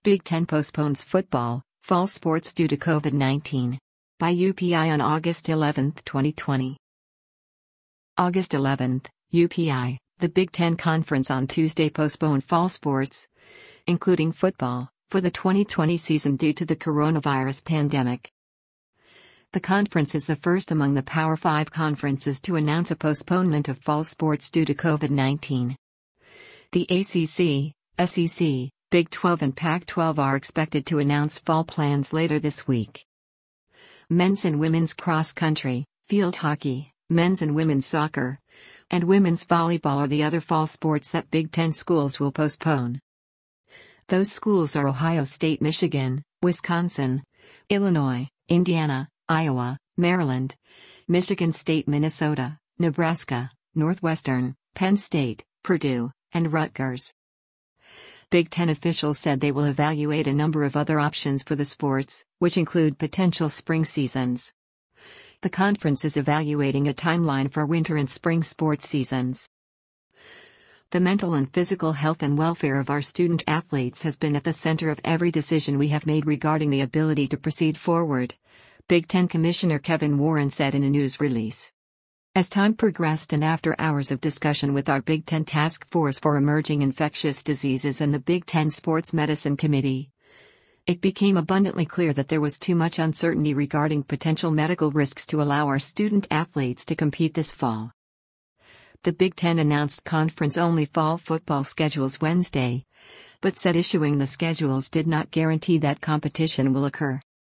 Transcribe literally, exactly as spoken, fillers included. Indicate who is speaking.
Speaker 1: Big Ten postpones football, fall sports due to COVID nineteen. By U P I on August eleventh, twenty twenty. August eleventh, U P I, the Big Ten Conference on Tuesday postponed fall sports, including football, for the twenty twenty season due to the coronavirus pandemic. The conference is the first among the Power Five conferences to announce a postponement of fall sports due to COVID nineteen. The A C C, S E C, Big twelve and Pac twelve are expected to announce fall plans later this week. Men's and women's cross country, field hockey, men's and women's soccer, and women's volleyball are the other fall sports that Big Ten schools will postpone. Those schools are Ohio State, Michigan, Wisconsin, Illinois, Indiana, Iowa, Maryland, Michigan State, Minnesota, Nebraska, Northwestern, Penn State, Purdue, and Rutgers. Big Ten officials said they will evaluate a number of other options for the sports, which include potential spring seasons. The conference is evaluating a timeline for winter and spring sports seasons. The mental and physical health and welfare of our student athletes has been at the center of every decision we have made regarding the ability to proceed forward, Big Ten Commissioner Kevin Warren said in a news release. As time progressed and after hours of discussion with our Big Ten Task Force for Emerging Infectious Diseases and the Big Ten Sports Medicine Committee, it became abundantly clear that there was too much uncertainty regarding potential medical risks to allow our student athletes to compete this fall. The Big Ten announced conference-only fall football schedules Wednesday, but said issuing the schedules did not guarantee that competition will occur.